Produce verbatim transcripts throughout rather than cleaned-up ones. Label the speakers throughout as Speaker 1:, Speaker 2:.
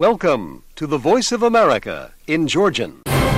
Speaker 1: Welcome to the Voice of America in Georgian.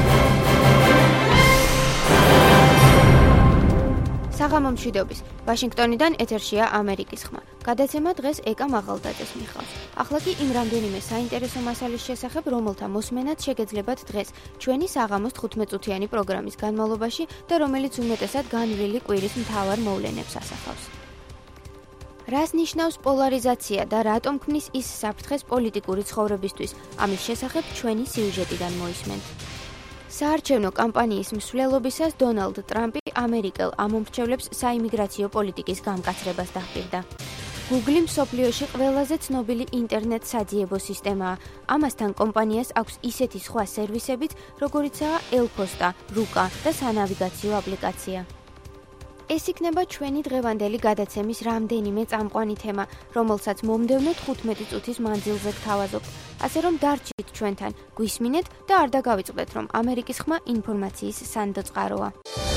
Speaker 2: საღამო მშვიდობის. ვაშინგტონიდან ეთერშია ამერიკის ხმა. გადაცემა დღეს ეკა მაღალდაძეს მიხავს. ახლა კი იმ რამდენიმე საინტერესო მასალის შესახებ, რომელთა მოსმენაც შეგეძლებათ დღეს ჩვენი საღამოს თხუთმეტ-წუთიანი პროგრამის განმავლობაში და რომელიც უმეტესად განვლილი კვირის მთავარ მოვლენებს ასახავს. რას ნიშნავს პოლარიზაცია და რატომ ქმნის ის საფრთხეს პოლიტიკური ცხოვრებისთვის? ამის შესახებ ჩვენი სიუჟეტიდან მოისმენთ. საარჩევნო კამპანიის მსვლელობისას დონალდ ტრამპი ამერიკელ ამომრჩევლებს საიმიგრაციო პოლიტიკის გამკაცრებას დაჰპირდა. Google მსოფლიოში ყველაზე ცნობილი ინტერნეტ საძიებო სისტემაა. ამასთან კომპანიას აქვს ისეთი სხვა სერვისებიც, როგორიცაა ელფოსტა, რუკა და სანავიგაციო აპლიკაცია. ეს იქნება ჩვენი დღევანდელი გადაცემის რამდენიმე წამყვანი თემა, რომელსაც მომდევნო თხუთმეტი წუთის მანძილზე გთავაზობ. ასე რომ დარჩით ჩვენთან, გვისმინეთ და არ დაგავიწყდეთ, რომ ამერიკის ხმა ინფორმაციის სანდოწყაროა.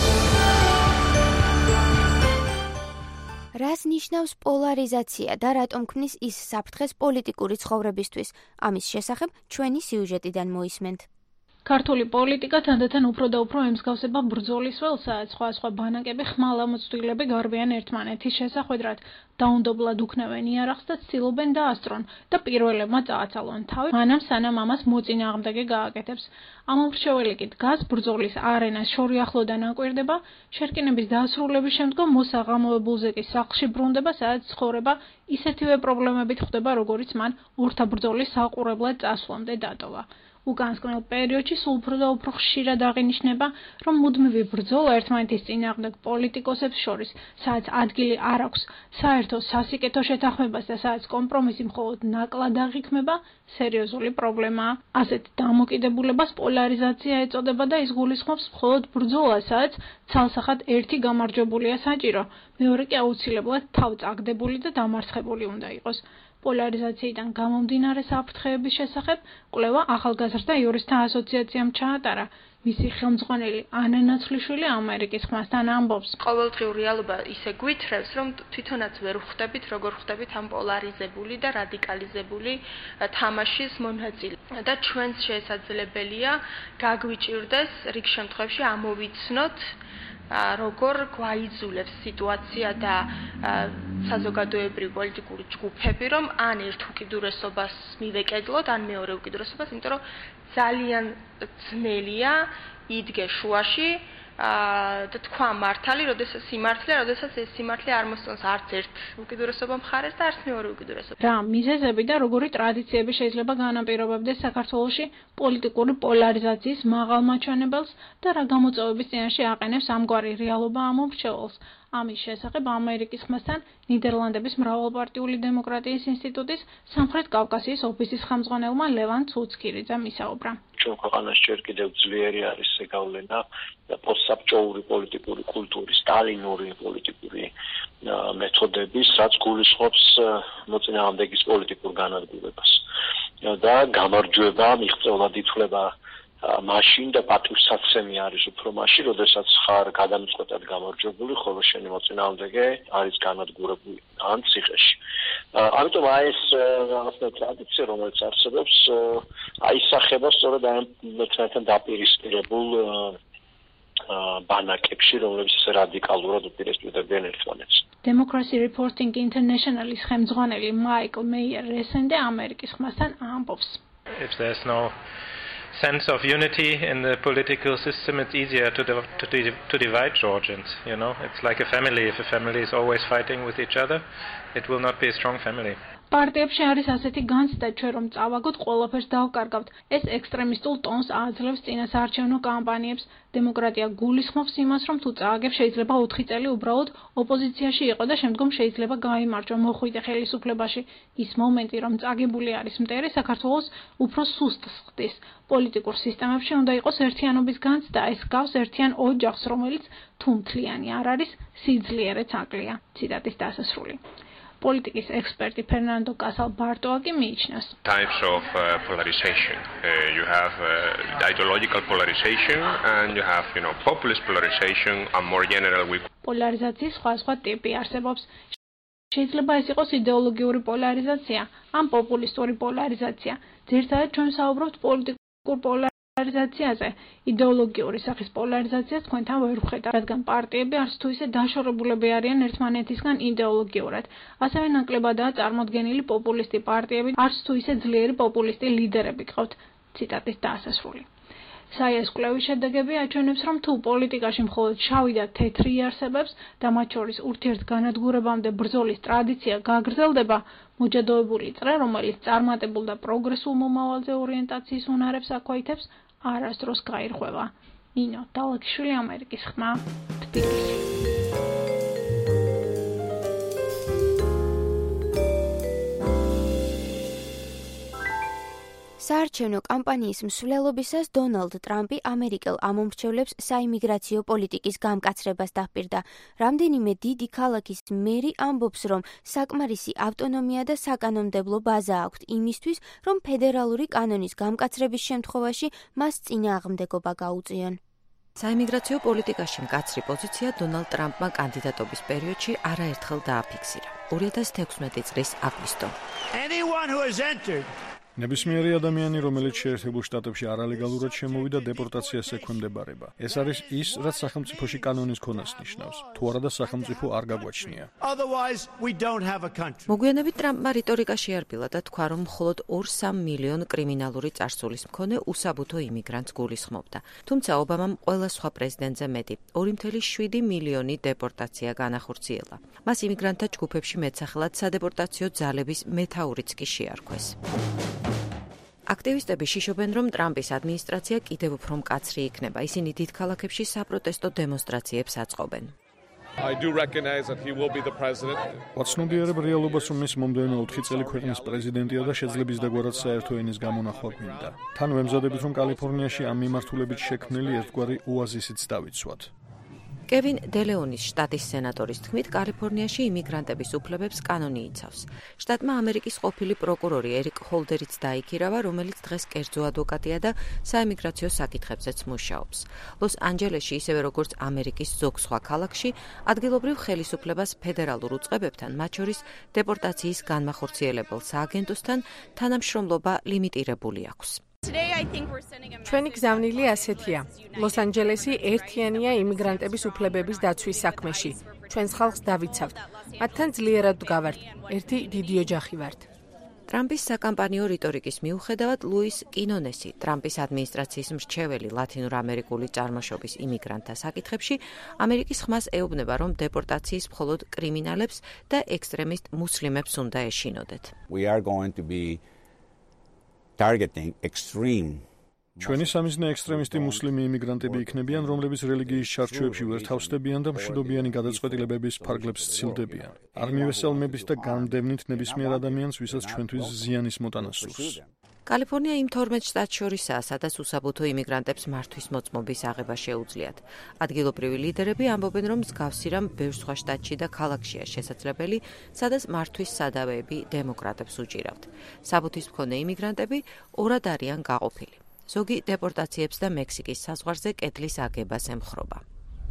Speaker 2: რას ნიშნავს პოლარიზაცია და რატომ ქმნის ის საფრთხეს პოლიტიკური ცხოვრებისთვის? ამის შესახებ ჩვენი სიუჟეტიდან მოისმენთ.
Speaker 3: ქართული პოლიტიკა თანდათან უფრო და უფრო ემსგავსება ბრძოლის ველს, სადაც სხვა-სხვა ბანაკები ხმალამოწვრილები გარბიან ერთმანეთის შესახვედრად, დაუნდობლად უქნევენ იარაღს და ცდილობენ დაასწრონ და პირველებმა წააცალონ თავი, მანამ სანამ ამას მოწინააღმდეგე გააკეთებს. ამომრჩეველი კი დგას ბრძოლის არენას შორი ახლოდან აკვირდება, შერკინების დასრულების შემდგომ მოსაღამოებულზე კი სახლში ბრუნდება, სადაც ცხოვრება ისეთივე პრობლემებით ხვდება, როგორიც მან ორთაბრძოლის საყურებლად წასვლამდე დატოვა. უკანასკნელ პერიოდში სულ უფრო და უფრო ხშირად აღინიშნება, რომ მუდმივი ბრძოლა ერთმანეთის წინააღმდეგ პოლიტიკოსებს შორის, სადაც ადგილი არ აქვს საერთო სასიკეთო შეთანხმებას და სადაც კომპრომისი მხოლოდ ნაკლად აღიქმება, სერიოზული პრობლემაა. ასეთ დამოკიდებულებას პოლარიზაცია ეწოდება და ის გულისხმობს მხოლოდ ბრძოლას, სადაც ცალსახად ერთი გამარჯვებულია საჭირო, მეორე კი აუცილებლად თავწაგდებული და დამარცხებული უნდა იყოს. პოლარიზაციიდან გამომდინარე საფრთხეების შესახებ კვლევა ახალგაზრდა იურისტთა ასოციაციამ ჩაატარა. მისი ხელმძღვანელი ანა ნაცვლიშვილი ამერიკის ხმასთან ამბობს.
Speaker 4: ყოველდღიურ რეალობა ისე გვითხრევს, რომ თვითონაც ვერ ხვდებით, როგორ ხვდებით ამ პოლარიზებული და რადიკალიზებული თამაშის მონაწილე. და ჩვენს შესაძლებელია გაგვიჭირდეს რიგ შემთხვევაში ამოვიცნოთ როგორ გვაიძულებს სიტუაცია და საზოგადოებრივი პოლიტიკური ჯგუფები, რომ ან ერთ უკიდურესობას მივეკედლოთ, ან მეორე უკიდურესობას, იმიტომ რომ ძალიან ძნელია იდგე შუაში და თქვა მართალი, როდესაც სიმართლე, როდესაც ეს სიმართლე არ მოსწონს არც ერთ უკიდურესობა მხარეს და არც მეორე უკიდურესობა.
Speaker 3: რა მიზეზები და როგორი ტრადიციები შეიძლება განაპირობებდეს საქართველოში პოლიტიკური პოლარიზაციის მაღალმაჩვენებელს და რა გამოწვევების წინაშე აყენებს ამგვარი რეალობა ამომრჩეველს? ამის შესახებ ამერიკის ხმასთან ნიდერლანდების მრავალპარტიული დემოკრატიის ინსტიტუტის სამხრეთ კავკასიის ოფისის ხელმძღვანელმა ლევან ცუცქირიძემ ისაუბრა.
Speaker 5: ჩვენ ქვეყანაში ჯერ კიდევ ძლიერი არის ზეგავლენა პოსტსაბჭოური პოლიტიკური კულტურის, სტალინური პოლიტიკური მეთოდების, რაც გულისხმობს მოწინააღმდეგის პოლიტიკურ განადგურებას. და გამარჯვება მიღწევად ითვლება მაშინ და პატივსაცემი არის უფრო მაშინ, როდესაც ხარ გადამწყვეტად გამარჯვებული, ხოლო შენი მოწინააღმდეგე არის განადგურებული ან ციხეში. ამიტომ აი ეს რაღაცა ტრადიცია, რომელიც არსებობს, აისახება სწორედ ამ მოწინააღმდეგთან დაპირისპირებულ ბანაკებში, რომლებიც რადიკალურად უპირისპირდებიან ერთმანეთს.
Speaker 3: Democracy Reporting International-ის ხელმძღვანელი მაიკლ მეიერ რესენდე ამერიკის ხმასთან ამბობს.
Speaker 6: If there's no sense of unity in the political system, it's easier to, div to, div to divide Georgians, you know. It's like a family. If a family is always fighting with each other, it will not be a strong family.
Speaker 3: პარტიებში არის ასეთი განცდა, ჩვენ რომ წავაგოთ, ყველაფერს დავკარგავთ. ეს ექსტრემისტულ ტონს აძლევს წინასაარჩევნო კამპანიებს. დემოკრატია გულისხმობს იმას, რომ თუ წააგებ, შეიძლება ოთხი წელი უბრალოდ ოპოზიციაში იყო და შემდგომ შეიძლება გაიმარჯვა მოხვიდე ხელისუფლებაში. ის მომენტი, რომ წაგებული არის მტერი, საქართველოს უფრო სუსტს ხდის. პოლიტიკურ სისტემებში უნდა იყოს ერთიანობის განცდა, ეს გავს ერთიან ოჯახს, რომელიც თუ მთლიანი არ არის, სიძლიერეც აკლია. ციტატის დასასრული. Politics expert Fernando Casal Bartoa კი მიიჩნევს.
Speaker 7: Types of uh, polarization. Uh, you have uh, ideological polarization and you have, you know, populist polarization and more general with
Speaker 3: პოლარიზაციის სხვა სხვა ტიპი არსებობს. შეიძლება ეს იყოს იდეოლოგიური პოლარიზაცია ან პოპულისტური პოლარიზაცია. ძირითადად ჩვენ საუბრობთ პოლიტიკურ პოლარიზაციაზე. იდეოლოგიური სახის პოლარიზაციას თქვენთან ვერ ვხედავთ, რადგან პარტიები არც თუ ისე დაშორებულები არიან ერთმანეთისგან იდეოლოგიურად. ასევე ნაკლებადაა წარმოდგენილი პოპულისტი პარტიები, არც თუ ისე ძლიერი პოპულისტი ლიდერები გყავთ. ციტატის დასასრული. საიას კვლევის შედეგები აჩვენებს, რომ თუ პოლიტიკაში მხოლოდ შავი და თეთრი არსებობს და მათ შორის ურთიერთგანადგურებამდე ბრძოლის ტრადიცია გაგრძელდება, მოჯადოებული წრე, რომელიც წარმატებულ და პროგრესულ მომავალზე ორიენტაციის უნარებს აქვეითებს, არასდროს გაირღვევა. ნინო დალაგიშვილი, ამერიკის ხმა, თბილისი.
Speaker 2: საარჩევნო კამპანიის მსვლელობისას დონალდ ტრამპი ამერიკელ ამომრჩევლებს საიმიგრაციო პოლიტიკის გამკაცრებას დაპირდა. რამდენიმე დიდი ქალაქის მერი ამბობს, რომ საკმარისი ავტონომია და საკანონმდებლო ბაზა აქვთ იმისთვის, რომ ფედერალური კანონის გამკაცრების შემთხვევაში მას წინააღმდეგობა გაუწიონ.
Speaker 8: საიმიგრაციო პოლიტიკაში მკაცრი პოზიცია დონალდ ტრამპმა კანდიდატობის პერიოდში არაერთხელ დააფიქსირა. ორი ათას თექვსმეტი წლის აგვისტო.
Speaker 9: ნებისმიერი ადამიანი, რომელიც შეერთებულ შტატებში არალეგალურად შემოვიდა, დეპორტაციას ექვემდებარება. ეს არის ის, რაც სახელმწიფოში კანონის ქონას ნიშნავს. თუ არადა სახელმწიფო არ გაგვაჩნია.
Speaker 8: მოგვიანებით ტრამპმა რიტორიკა შეარბილა და თქვა, რომ მხოლოდ ორ სამ მილიონ კრიმინალური წარსულის მქონე უსაბუთო იმიგრანტს გულისხმობდა. თუმცა ობამამ ყველა სხვა პრეზიდენტზე მეტი, ორი მცდელო შვიდი მილიონი დეპორტაცია განახორციელა. მას იმიგრანტთა ჯგუფებში მეტსახელად სადეპორტაციო ძალების მეთაურიც კი შეარქვეს. აქტივისტები შიშობენ, რომ ტრამპის ადმინისტრაცია კიდევ უფრო მკაცრი იქნება. ისინი დიდ ქალაქებში საპროტესტო დემონსტრაციებს აწყობენ.
Speaker 9: ვაცნობიერებ რეალობას, რომ ის მომდევნო ოთხი წელი ქვეყნის პრეზიდენტია და შეძლებს დაგვარად საერთო ენის გამონახვა გვინდა. თან ვემზადებით, რომ კალიფორნიაში ამ მიმართულებით შექმნილი ერთგვარი ოაზისიც დავიცვათ.
Speaker 8: კევინ დელეონის შტატის სენატორის თქმით, კალიფორნიაში იმიგრანტების უფლებებს კანონი იცავს. შტატმა ამერიკის ყოფილი პროკურორი ერიკ ჰოლდერიც დაიქირავა, რომელიც დღეს კერძო ადვოკატია და საიმიგრაციო საკითხებზეც მუშაობს. ლოს-ანჯელესში, ისევე როგორც ამერიკის ზოგ სხვა ქალაქში, ადგილობრივ ხელისუფლებას ფედერალურ უწყებებთან, მათ შორის დეპორტაციის განმახორციელებელ სააგენტოსთან თანამშრომლობა ლიმიტირებული აქვს.
Speaker 10: ჩვენი გზავნილი ასეთია. ლოს-ანჯელესი ერთიანია იმიგრანტების უფლებების დაცვის საქმეში. ჩვენს ხალხს დავიცავთ. მათთან ძლიერად ვდგავართ. ერთი დიდი ოჯახი ვართ.
Speaker 8: ტრამპის საკამპანიო რიტორიკის მიუხედავად, ლუის კინონესი, ტრამპის ადმინისტრაციის მრჩეველი ლათინურ-ამერიკული წარმოშობის იმიგრანტთა საკითხებში, ამერიკის ხმას ეუბნება, რომ დეპორტაციის მხოლოდ კრიმინალებს და ექსტრემისტ მუსლიმებს უნდა ეშინოდეთ.
Speaker 11: targeting extreme
Speaker 9: ჩვენი სამიზნე ექსტრემისტი მუსლიმი იმიგრანტები იქნებიან, რომლებიც რელიგიის ჩარჩოებში ვერ თავსდებიან და მშვიდობიანი გადაწყვეტილებების ფარგლებს სცილდებიან. არ მივესალმებით და გამდევნით ნებისმიერ ადამიანს, ვისაც ჩვენთვის ზიანის მოტანა სურს.
Speaker 8: კალიფორნია იმ თორმეტ შტატს შორისაა, სადაც უსაბუთო იმიგრანტებს მართვის მოწმობის აღება შეუძლიათ. ადგილობრივი ლიდერები ამბობენ, რომ მსგავსი რამ ბევრ სხვა შტატში და ქალაქშია შესაძლებელი, სადაც მართვის სადავეები დემოკრატებს უჭირავთ. საბუთის მქონე იმიგრანტები ორად არიან გაყოფილი. ზოგი დეპორტაციებს და მექსიკის საზღვარზე კედლის აგებას ემხრობა.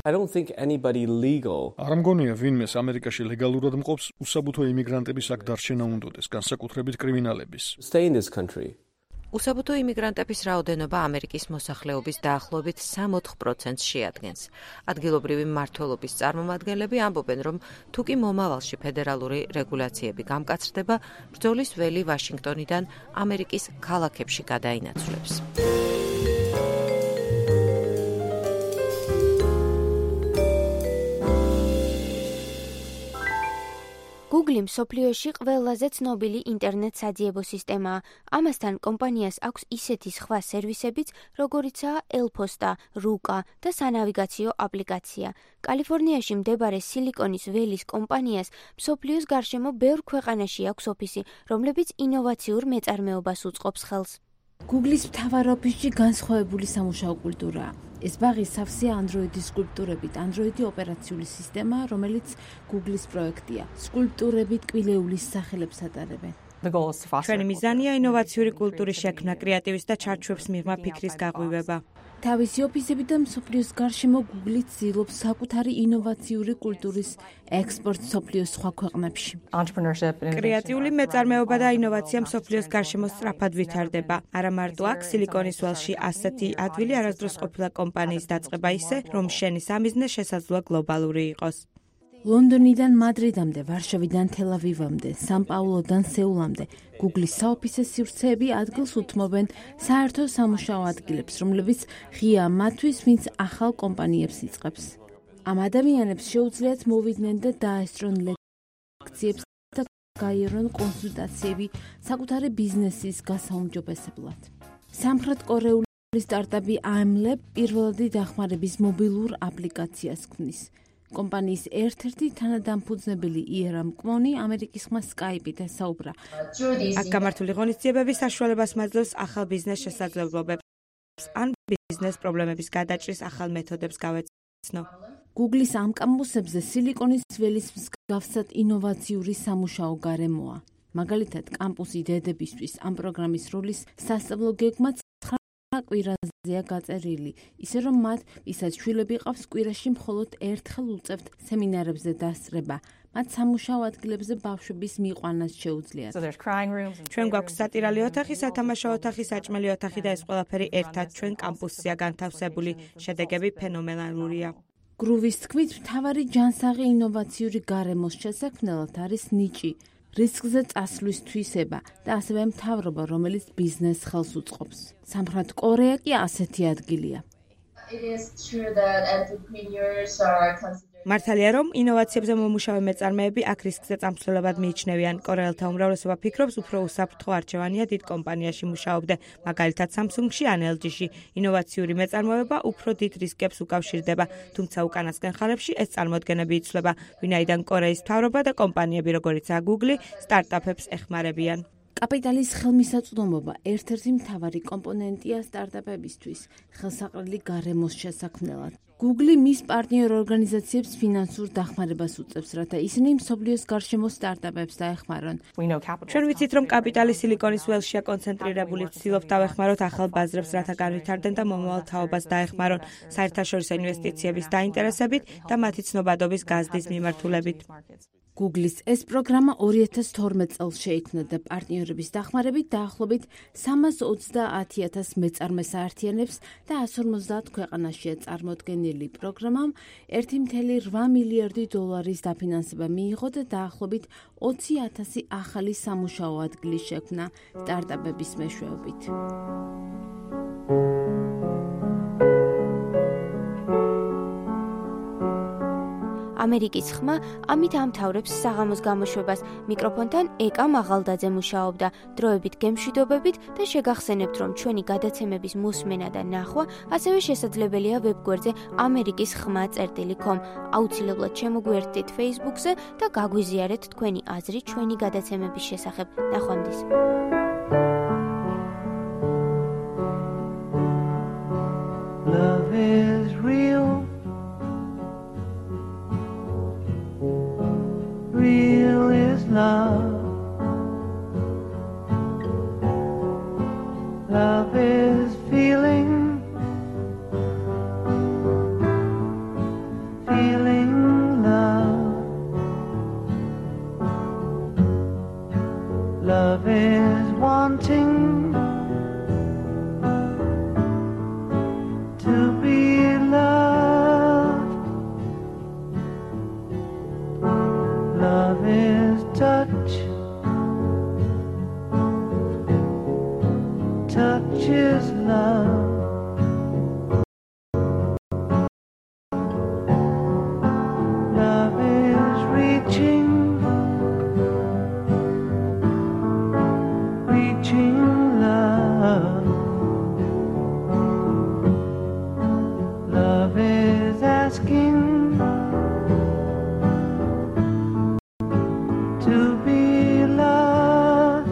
Speaker 9: არ მგონია ვინმეს ამერიკაში ლეგალურად მყოფს უსაბუთო იმიგრანტების აქ დარჩენა უნდოდეს, განსაკუთრებით კრიმინალების.
Speaker 8: უსაბუთო იმიგრანტების რაოდენობა ამერიკის მოსახლეობის დაახლოებით სამოთხ პროცენტს შეადგენს. ადგილობრივი მმართველობის წარმომადგენლები ამბობენ, რომ თუკი მომავალში ფედერალური რეგულაციები გამკაცრდება, ბრძოლის ველი ვაშინგტონიდან ამერიკის ქალაქებში გადაინაცვლებს.
Speaker 2: Google მსოფლიოში ყველაზე ცნობილი ინტერნეტ საძიებო სისტემაა. ამასთან კომპანიას აქვს ისეთი სხვა სერვისებიც, როგორიცაა ელფოსტა, რუკა და სანავიგაციო აპლიკაცია. კალიფორნიაში მდებარე სილიკონის ველის კომპანიას მსოფლიოს გარშემო ბევრ ქვეყანაში აქვს ოფისი, რომლებიც ინოვაციურ მეწარმეობას უწყობს ხელს.
Speaker 12: Google-ის მთავარობისში განსხვავებული სამუშაო კულტურაა. ეს ბაღი სავსეა Android-ის სკულპტურებით. Android-ი ოპერაციული სისტემაა, რომელიც Google-ის პროექტია. სკულპტურებით კბილეულის სახელებს ატარებენ.
Speaker 13: ჩვენი მიზანია ინოვაციური კულტურის შექმნა, კრეატივის და ჩარჩოების მიღმა ფიქრის გაღვივება.
Speaker 12: თავისი ოფისები და მსოფლიოს გარშემო Google ცდილობს საკუთარი ინოვაციური კულტურის ექსპორტს მსოფლიოს სხვა ქვეყნებში.
Speaker 13: კრეატიული მეწარმეობა და ინოვაცია მსოფლიოს გარშემო სწრაფად ვითარდება. არა მარტო აქ სილიკონის ველში ასეთი ადვილი არასდროს ყოფილა კომპანიის დაწყება ისე, რომ შენის ამიზნე შესაძლოა გლობალური იყოს.
Speaker 12: ლონდონიდან მადრიდამდე, ვარშავიდან თელ-ავივამდე, სან-პაულოდან სეულამდე Google-ის საოფისე სივრცეები ადგილს უთმობენ საერთო სამუშაო ადგილებს, რომლებიც ღია მათთვის, ვინც ახალ კომპანიებს იწყებს. ამ ადამიანებს შეუძლიათ მოვიდნენ და დაესწრონ ლექციებს და გაიარონ კონსულტაციები საკუთარი ბიზნესის გასაუმჯობესებლად. სამხრეთ კორეული სტარტაპი AIMLab პირველადი დახმარების მობილურ აპლიკაციას ქმნის. კომპანიის ერთ-ერთი თანადამფუძნებელი იერამ კმონი ამერიკის ხმა Skype-ით ესაუბრა.
Speaker 13: აქ გამართული ღონისძიებები საშუალებას მაძლევს ახალ ბიზნეს შესაძლებლობებს ან ბიზნეს პრობლემების გადაჭრის ახალ მეთოდებს გავეცნო.
Speaker 12: Google-ის ამ კამპუსებზე სილიკონის ველის მსგავსად ინოვაციური სამუშაო გარემოა. მაგალითად, კამპუსი დედებისთვის ამ პროგრამის როლის სასწავლო გეგმა კვირაზეა გაწერილი, ისე რომ მათ, ვისაც შვილები ყავს, კვირაში მხოლოდ ერთხელ უწევთ სემინარებზე დასწრება. მათ სამუშაო ადგილებზე ბავშვების მიყვანას შეუძლიათ.
Speaker 13: ჩვენ გვაქვს სატირალი ოთახი, სათამაშო ოთახი, საჭმელი ოთახი და ეს ყველაფერი ერთად ჩვენ კამპუსზეა განთავსებული. შედეგები ფენომენალურია.
Speaker 12: გრუვის თქმით, მთავარი ჯანსაღი ინოვაციური გარემოს შესაქმნელად არის ნიჭი, რისკზე წასვლის თვისება და ასევე მთავრობა, რომელიც ბიზნესს ხელს უწყობს. სამხრეთ კორეა კი ასეთი ადგილია.
Speaker 13: მართალია, რომ ინოვაციებზე მომუშავე მეწარმეები აქ რისკზე წამსვლელებად მიიჩნევიან. კორეელთა უმრავლესობა ფიქრობს, უფრო უსაფრთხო არჩევანია დიდ კომპანიაში მუშაობდე, მაგალითად Samsung-ში ან L G-ში. ინოვაციური მეწარმეობა უფრო დიდ რისკებს უკავშირდება, თუმცა უკანასკენ ხანებში ეს წარმოდგენები იცვლება, ვინაიდან კორეის მთავრობა და კომპანიები, როგორიცაა Google, სტარტაპებს ეხმარებიან.
Speaker 12: კაპიტალის ხელმისაწვდომობა ერთ-ერთი მთავარი კომპონენტია სტარტაპებისთვის, ხელსაყრელი გარემოს შესაქმნელად. Google მის პარტნიორ ორგანიზაციებს ფინანსურ დახმარებას უწევს, რათა ისინი მსოფლიოს გარშემო სტარტაპებს დაეხმარონ.
Speaker 13: ჩვენ ვიცით, რომ კაპიტალი სილიკონის ველშია კონცენტრირებული, ვცდილობთ დავეხმაროთ ახალ ბაზრებს, რათა განვითარდნენ და მომავალ თაობას დაეხმარონ საერთაშორისო ინვესტიციების დაინტერესებით და მათი ცნობადობის გაზრდის მიმართულებით.
Speaker 12: Google-ის ეს პროგრამა ორი ათას თორმეტ წელს შეიქმნა და პარტნიორების დახმარებით დაახლოებით სამას ოცდაათი ათას მეწარმეს აერთიანებს და εκατს ორმოცდაათ ქვეყანაშია წარმოდგენილი პროგრამამ ერთი კoma რვა მილიარდი დოლარის დაფინანსება მიიღო და დაახლოებით ოცი ათასი ახალი სამუშაო ადგილი შექმნა სტარტაპების მეშვეობით.
Speaker 2: ამერიკის ხმა ამით ამთავრებს საღამოს გამოშვებას. მიკროფონთან ეკა მაღალდაძე მუშაობდა. დროებით გემშვიდობებით და შეგახსენებთ, რომ ჩვენი გადაცემების მოსმენა და ნახვა ასევე შესაძლებელია ვებგვერდზე ამერიკის ხმა წერტილი com. აუცილებლად შემოგვიერთდით Facebook-ზე და გაგვიზიარეთ თქვენი აზრი ჩვენი გადაცემების შესახებ. ნახვამდის.
Speaker 14: Love is real. Real is love. Love is feeling, feeling love. Love is wanting to be loved. Love is touch. Touch is love. Love is reaching, reaching love. Love is asking to be loved.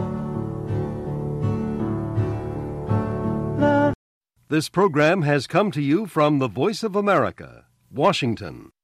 Speaker 14: Love.
Speaker 1: This program has come to you from the Voice of America, Washington.